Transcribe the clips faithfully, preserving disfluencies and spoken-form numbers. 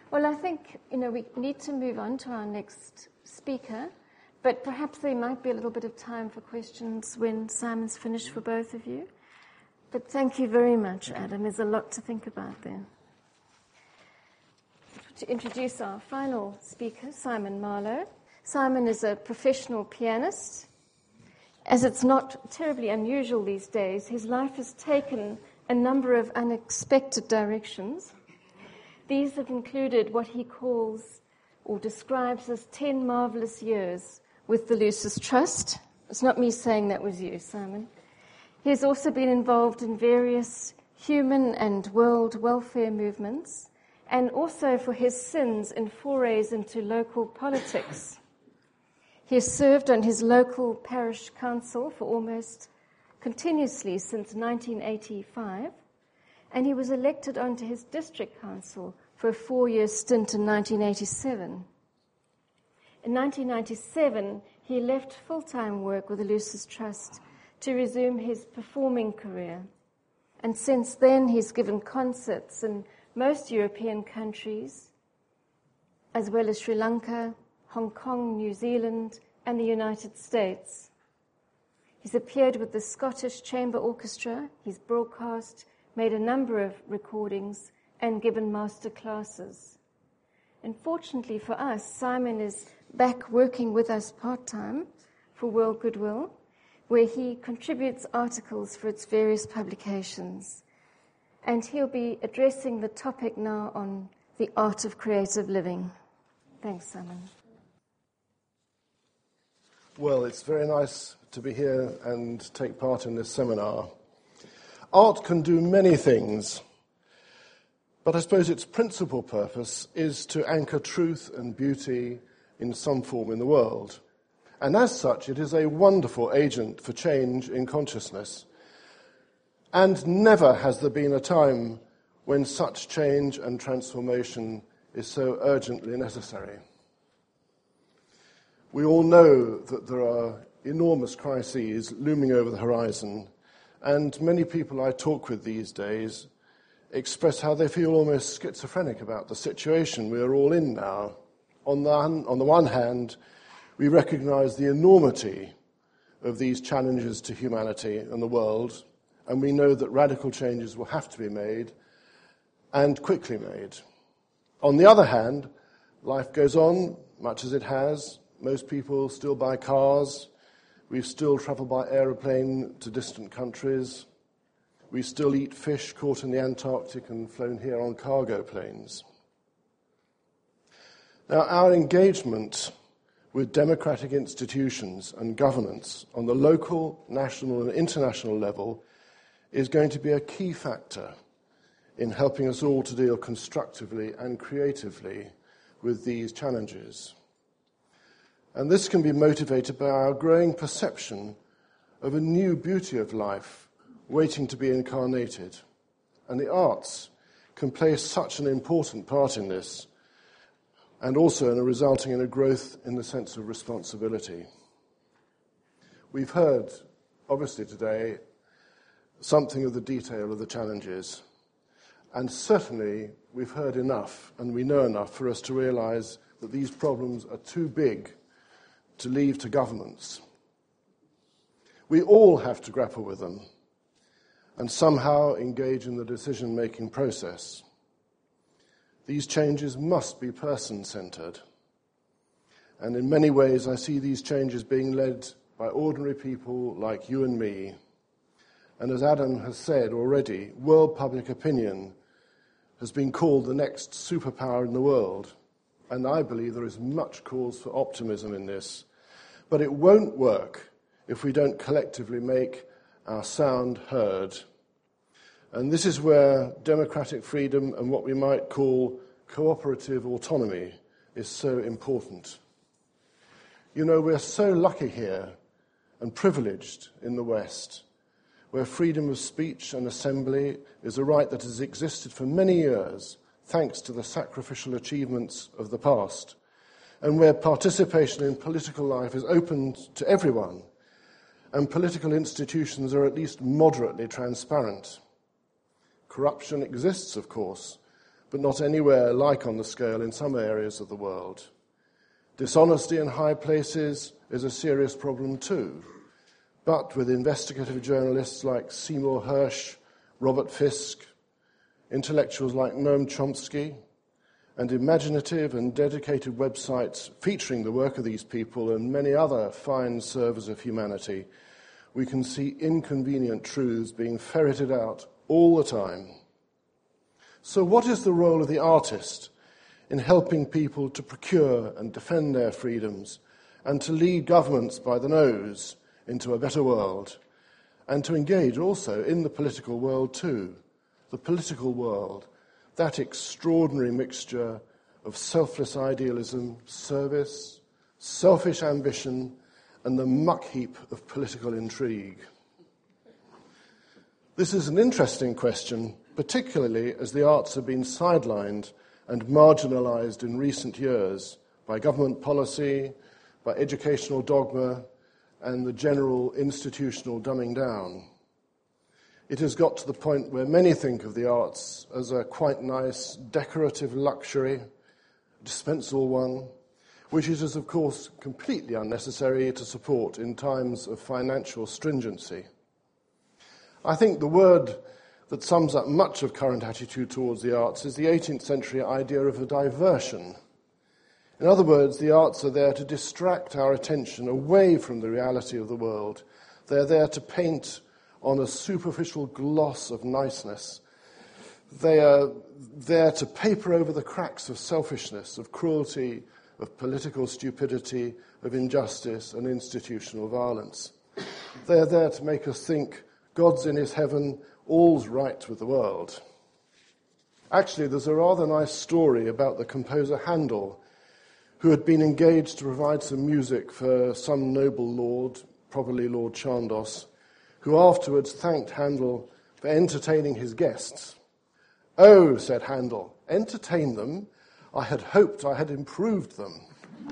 Well, I think, you know, we need to move on to our next speaker, but perhaps there might be a little bit of time for questions when Simon's finished for both of you. But thank you very much, Adam. There's a lot to think about there. To introduce our final speaker, Simon Marlowe. Simon is a professional pianist. As it's not terribly unusual these days, his life has taken a number of unexpected directions. These have included what he calls or describes as ten marvelous years with the Lucis Trust. It's not me saying that was you, Simon. He has also been involved in various human and world welfare movements, and also for his sins in forays into local politics. He has served on his local parish council for almost continuously since nineteen eighty-five, and he was elected onto his district council for a four-year stint in nineteen eighty-seven. In nineteen ninety-seven, he left full-time work with the Lucis Trust to resume his performing career, and since then he's given concerts in most European countries, as well as Sri Lanka, Hong Kong, New Zealand, and the United States. He's appeared with the Scottish Chamber Orchestra, he's broadcast, made a number of recordings, and given master classes. And fortunately for us, Simon is back working with us part-time for World Goodwill, where he contributes articles for its various publications. And he'll be addressing the topic now on the art of creative living. Thanks, Simon. Well, it's very nice to be here and take part in this seminar. Art can do many things, but I suppose its principal purpose is to anchor truth and beauty in some form in the world. And as such, it is a wonderful agent for change in consciousness. And never has there been a time when such change and transformation is so urgently necessary. We all know that there are enormous crises looming over the horizon, and many people I talk with these days express how they feel almost schizophrenic about the situation we are all in now. On the, on the one hand, we recognize the enormity of these challenges to humanity and the world, and we know that radical changes will have to be made, and quickly made. On the other hand, life goes on, much as it has. Most people still buy cars. We still travel by aeroplane to distant countries. We still eat fish caught in the Antarctic and flown here on cargo planes. Now, our engagement with democratic institutions and governance on the local, national, and international level is going to be a key factor in helping us all to deal constructively and creatively with these challenges. And this can be motivated by our growing perception of a new beauty of life waiting to be incarnated. And the arts can play such an important part in this, and also in a resulting in a growth in the sense of responsibility. We've heard, obviously today, something of the detail of the challenges. And certainly we've heard enough and we know enough for us to realize that these problems are too big to leave to governments. We all have to grapple with them and somehow engage in the decision-making process. These changes must be person-centered. And in many ways I see these changes being led by ordinary people like you and me. And as Adam has said already, world public opinion has been called the next superpower in the world. And I believe there is much cause for optimism in this. But it won't work if we don't collectively make our sound heard. And this is where democratic freedom and what we might call cooperative autonomy is so important. You know, we're so lucky here and privileged in the West, where freedom of speech and assembly is a right that has existed for many years, thanks to the sacrificial achievements of the past, and where participation in political life is open to everyone, and political institutions are at least moderately transparent. Corruption exists, of course, but not anywhere like on the scale in some areas of the world. Dishonesty in high places is a serious problem too, but with investigative journalists like Seymour Hersh, Robert Fisk, intellectuals like Noam Chomsky, and imaginative and dedicated websites featuring the work of these people and many other fine servers of humanity, we can see inconvenient truths being ferreted out all the time. So what is the role of the artist in helping people to procure and defend their freedoms and to lead governments by the nose into a better world, and to engage also in the political world too? The political world, that extraordinary mixture of selfless idealism, service, selfish ambition, and the muck heap of political intrigue. This is an interesting question, particularly as the arts have been sidelined and marginalised in recent years by government policy, by educational dogma, and the general institutional dumbing down. It has got to the point where many think of the arts as a quite nice decorative luxury, a dispensable one, which it is, of course, completely unnecessary to support in times of financial stringency. I think the word that sums up much of current attitude towards the arts is the eighteenth century idea of a diversion. In other words, the arts are there to distract our attention away from the reality of the world. They're there to paint on a superficial gloss of niceness. They are there to paper over the cracks of selfishness, of cruelty, of political stupidity, of injustice and institutional violence. They are there to make us think God's in his heaven, all's right with the world. Actually, there's a rather nice story about the composer Handel, who had been engaged to provide some music for some noble lord, probably Lord Chandos, who afterwards thanked Handel for entertaining his guests. "Oh," said Handel, "entertain them? I had hoped I had improved them."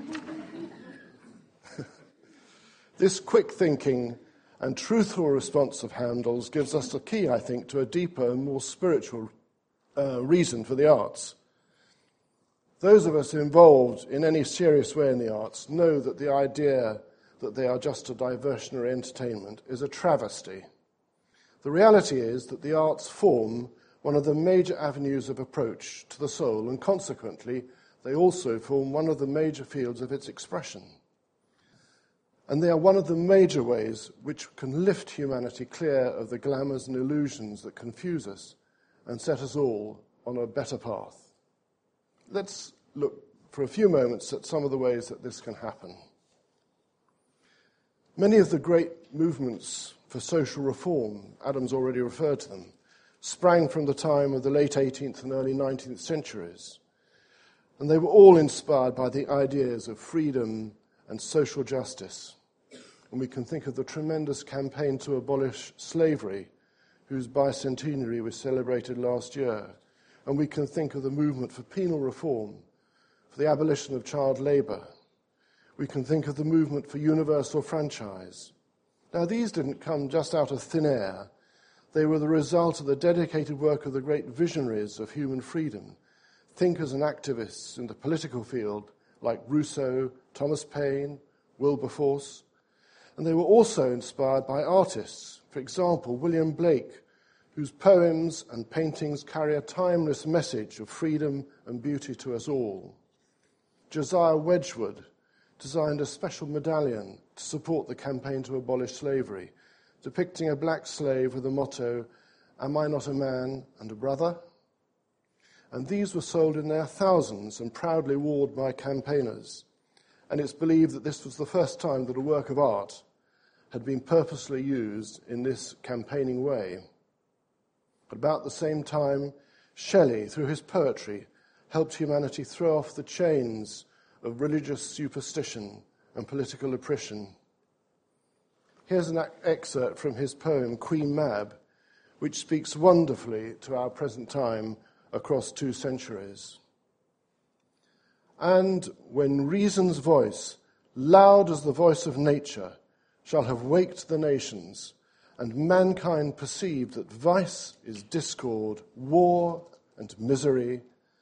This quick thinking and truthful response of Handel's gives us the key, I think, to a deeper and more spiritual uh, reason for the arts. Those of us involved in any serious way in the arts know that the idea that they are just a diversionary entertainment is a travesty. The reality is that the arts form one of the major avenues of approach to the soul, and consequently, they also form one of the major fields of its expression. And they are one of the major ways which can lift humanity clear of the glamours and illusions that confuse us and set us all on a better path. Let's look for a few moments at some of the ways that this can happen. Many of the great movements for social reform, Adam's already referred to them, sprang from the time of the late eighteenth and early nineteenth centuries. And they were all inspired by the ideas of freedom and social justice. And we can think of the tremendous campaign to abolish slavery, whose bicentenary was celebrated last year. And we can think of the movement for penal reform, for the abolition of child labour. We can think of the movement for universal franchise. Now, these didn't come just out of thin air. They were the result of the dedicated work of the great visionaries of human freedom, thinkers and activists in the political field like Rousseau, Thomas Paine, Wilberforce. And they were also inspired by artists. For example, William Blake, whose poems and paintings carry a timeless message of freedom and beauty to us all. Josiah Wedgwood designed a special medallion to support the campaign to abolish slavery, depicting a black slave with the motto, "Am I not a man and a brother?" And these were sold in their thousands and proudly worn by campaigners. And it's believed that this was the first time that a work of art had been purposely used in this campaigning way. At about the same time, Shelley, through his poetry, helped humanity throw off the chains of religious superstition and political oppression. Here's an excerpt from his poem, Queen Mab, which speaks wonderfully to our present time across two centuries. "And when reason's voice, loud as the voice of nature, shall have waked the nations, and mankind perceive that vice is discord, war and misery,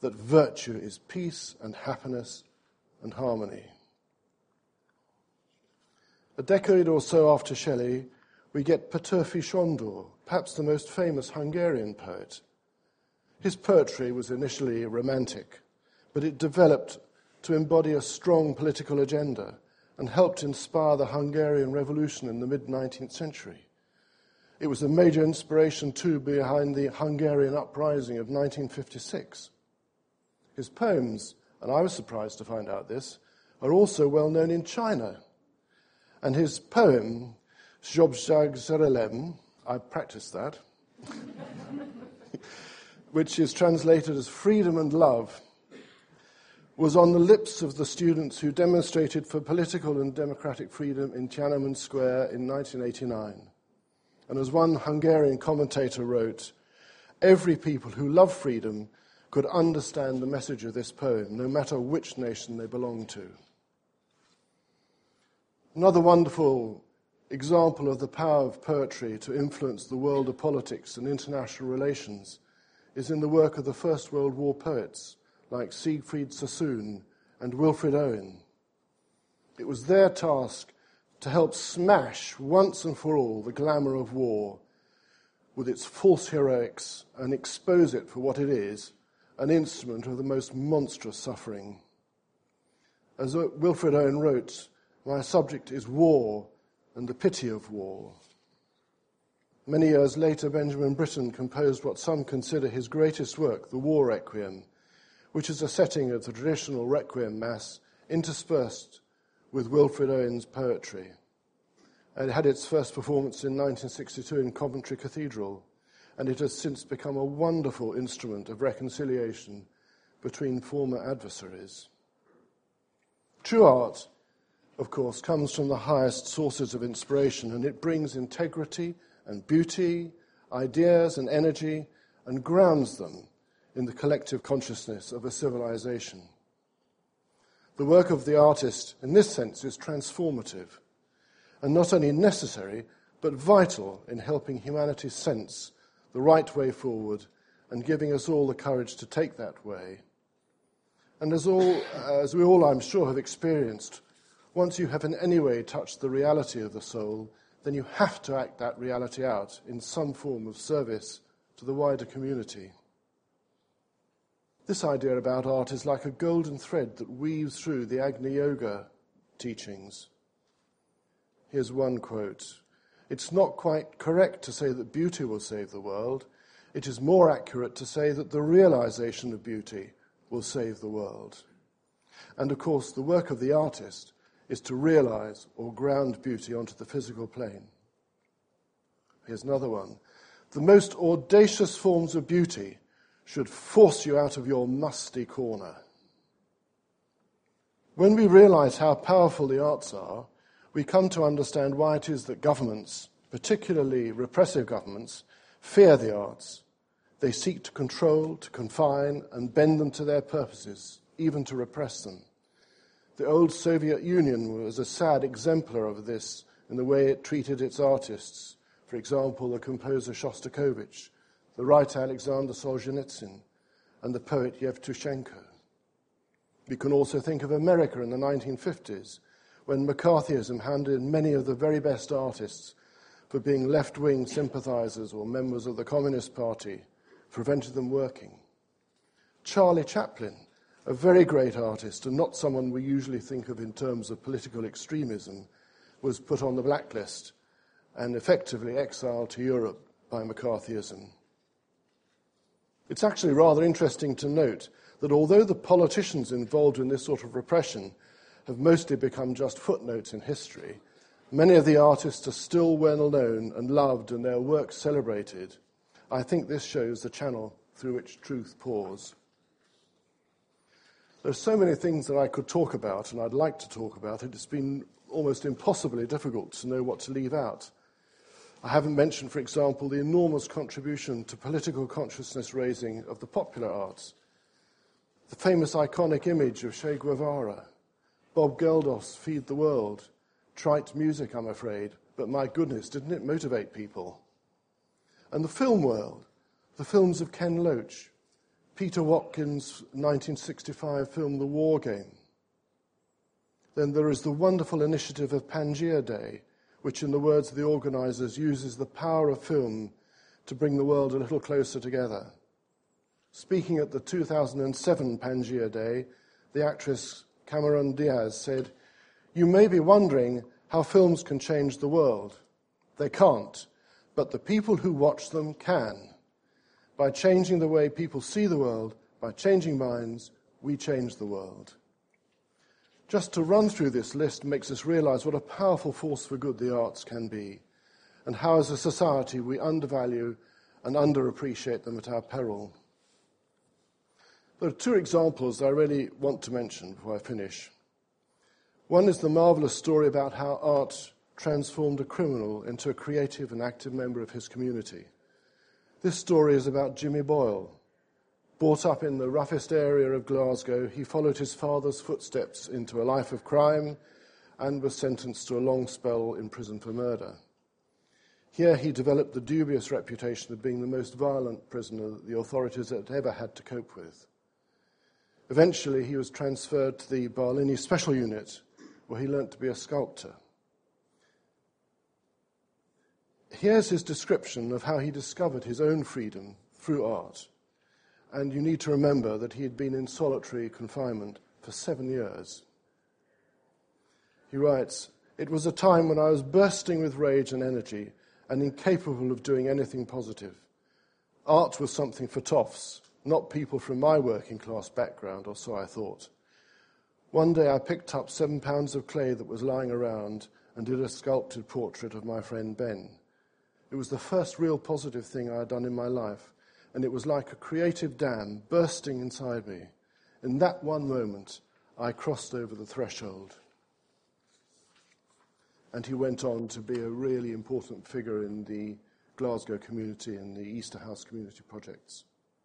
that virtue is peace and happiness and harmony. A decade or so after Shelley, we get Petőfi Sándor, perhaps the most famous Hungarian poet. His poetry was initially romantic, but it developed to embody a strong political agenda and helped inspire the Hungarian Revolution in the mid-nineteenth century. It was a major inspiration, too, behind the Hungarian uprising of nineteen fifty-six. His poems, and I was surprised to find out this, are also well known in China. And his poem, Zsebzség Szerelem, I practiced that, which is translated as Freedom and Love, was on the lips of the students who demonstrated for political and democratic freedom in Tiananmen Square in nineteen eighty-nine. And as one Hungarian commentator wrote, every people who love freedom could understand the message of this poem, no matter which nation they belonged to. Another wonderful example of the power of poetry to influence the world of politics and international relations is in the work of the First World War poets like Siegfried Sassoon and Wilfred Owen. It was their task to help smash once and for all the glamour of war with its false heroics and expose it for what it is, an instrument of the most monstrous suffering. As Wilfred Owen wrote, "My subject is war and the pity of war." Many years later, Benjamin Britten composed what some consider his greatest work, the War Requiem, which is a setting of the traditional Requiem Mass interspersed with Wilfred Owen's poetry. And it had its first performance in nineteen sixty-two in Coventry Cathedral, and it has since become a wonderful instrument of reconciliation between former adversaries. True art, of course, comes from the highest sources of inspiration, and it brings integrity and beauty, ideas and energy, and grounds them in the collective consciousness of a civilization. The work of the artist, in this sense, is transformative, and not only necessary, but vital in helping humanity sense the right way forward and giving us all the courage to take that way. And as, all, as we all, I'm sure, have experienced, once you have in any way touched the reality of the soul, then you have to act that reality out in some form of service to the wider community. This idea about art is like a golden thread that weaves through the Agni Yoga teachings. Here's one quote. "It's not quite correct to say that beauty will save the world. It is more accurate to say that the realization of beauty will save the world." And of course, the work of the artist is to realize or ground beauty onto the physical plane. Here's another one. "The most audacious forms of beauty should force you out of your musty corner." When we realize how powerful the arts are, we come to understand why it is that governments, particularly repressive governments, fear the arts. They seek to control, to confine, and bend them to their purposes, even to repress them. The old Soviet Union was a sad exemplar of this in the way it treated its artists. For example, the composer Shostakovich, the writer Alexander Solzhenitsyn, and the poet Yevtushenko. We can also think of America in the nineteen fifties, when McCarthyism handed many of the very best artists for being left-wing sympathizers or members of the Communist Party, prevented them working. Charlie Chaplin, a very great artist and not someone we usually think of in terms of political extremism, was put on the blacklist and effectively exiled to Europe by McCarthyism. It's actually rather interesting to note that although the politicians involved in this sort of repression have mostly become just footnotes in history, many of the artists are still well known and loved and their work celebrated. I think this shows the channel through which truth pours. There are so many things that I could talk about and I'd like to talk about. It's been almost impossibly difficult to know what to leave out. I haven't mentioned, for example, the enormous contribution to political consciousness raising of the popular arts. The famous iconic image of Che Guevara, Bob Geldof's Feed the World, trite music, I'm afraid, but my goodness, didn't it motivate people? And the film world, the films of Ken Loach, Peter Watkins' nineteen sixty-five film The War Game. Then there is the wonderful initiative of Pangaea Day, which, in the words of the organisers, uses the power of film to bring the world a little closer together. Speaking at the two thousand seven Pangaea Day, the actress Cameron Diaz said, "You may be wondering how films can change the world. They can't, but the people who watch them can. By changing the way people see the world, by changing minds, we change the world." Just to run through this list makes us realise what a powerful force for good the arts can be, and how as a society we undervalue and underappreciate them at our peril. There are two examples I really want to mention before I finish. One is the marvellous story about how art transformed a criminal into a creative and active member of his community. This story is about Jimmy Boyle. Brought up in the roughest area of Glasgow, he followed his father's footsteps into a life of crime and was sentenced to a long spell in prison for murder. Here he developed the dubious reputation of being the most violent prisoner that the authorities had ever had to cope with. Eventually he was transferred to the Barlini Special Unit, where he learnt to be a sculptor. Here's his description of how he discovered his own freedom through art. And you need to remember that he had been in solitary confinement for seven years. He writes, "It was a time when I was bursting with rage and energy and incapable of doing anything positive. Art was something for toffs, not people from my working class background, or so I thought. One day I picked up seven pounds of clay that was lying around and did a sculpted portrait of my friend Ben. It was the first real positive thing I had done in my life, and it was like a creative dam bursting inside me. In that one moment, I crossed over the threshold." And he went on to be a really important figure in the Glasgow community and the Easterhouse community projects.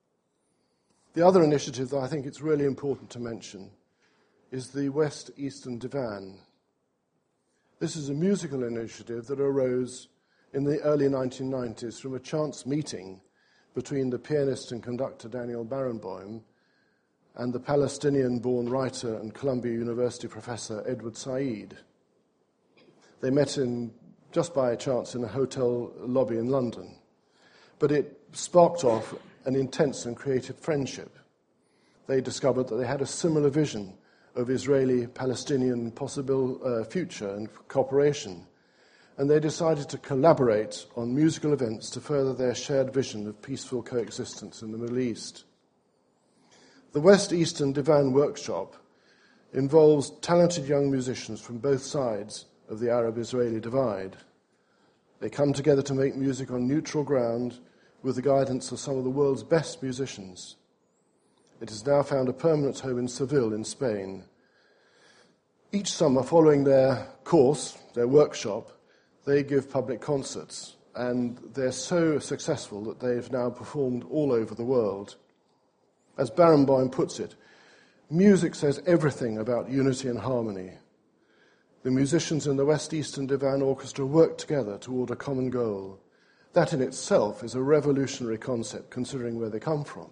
The other initiative that I think it's really important to mention is the West Eastern Divan. This is a musical initiative that arose in the early nineteen nineties from a chance meeting between the pianist and conductor Daniel Barenboim and the Palestinian-born writer and Columbia University professor Edward Said. They met in, just by chance in a hotel lobby in London, but it sparked off an intense and creative friendship. They discovered that they had a similar vision of Israeli-Palestinian possible uh, future and cooperation, and they decided to collaborate on musical events to further their shared vision of peaceful coexistence in the Middle East. The West Eastern Divan Workshop involves talented young musicians from both sides of the Arab-Israeli divide. They come together to make music on neutral ground with the guidance of some of the world's best musicians. It has now found a permanent home in Seville in Spain. Each summer, following their course, their workshop, they give public concerts, and they're so successful that they've now performed all over the world. As Barenboim puts it, music says everything about unity and harmony. The musicians in the West Eastern Divan Orchestra work together toward a common goal. That in itself is a revolutionary concept, considering where they come from.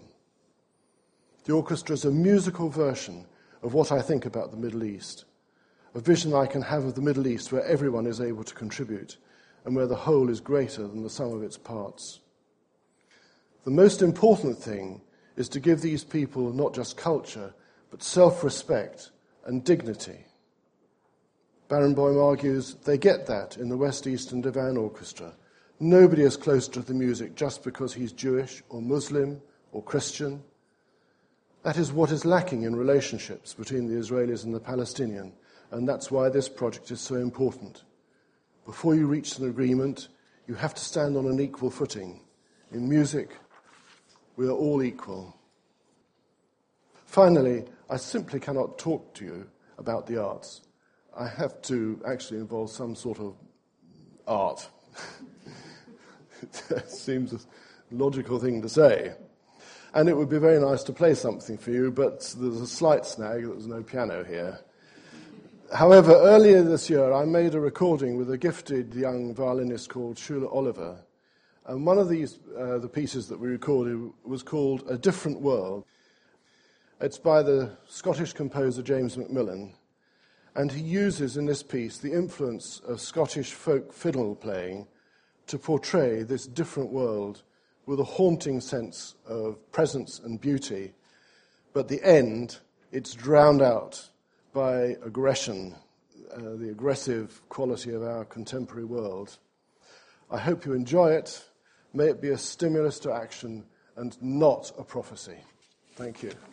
The orchestra is a musical version of what I think about the Middle East, a vision I can have of the Middle East where everyone is able to contribute and where the whole is greater than the sum of its parts. The most important thing is to give these people not just culture, but self-respect and dignity. Barenboim argues they get that in the West Eastern Divan Orchestra. Nobody is close to the music just because he's Jewish or Muslim or Christian. That is what is lacking in relationships between the Israelis and the Palestinians. And that's why this project is so important. Before you reach an agreement, you have to stand on an equal footing. In music, we are all equal. Finally, I simply cannot talk to you about the arts. I have to actually involve some sort of art. It seems a logical thing to say. And it would be very nice to play something for you, but there's a slight snag that there's no piano here. However, earlier this year, I made a recording with a gifted young violinist called Shula Oliver, And one of these, uh, the pieces that we recorded, was called A Different World. It's by the Scottish composer James Macmillan, and he uses in this piece the influence of Scottish folk fiddle playing to portray this different world with a haunting sense of presence and beauty. But at the end, it's drowned out by aggression, uh, the aggressive quality of our contemporary world. I hope you enjoy it. May it be a stimulus to action and not a prophecy. Thank you.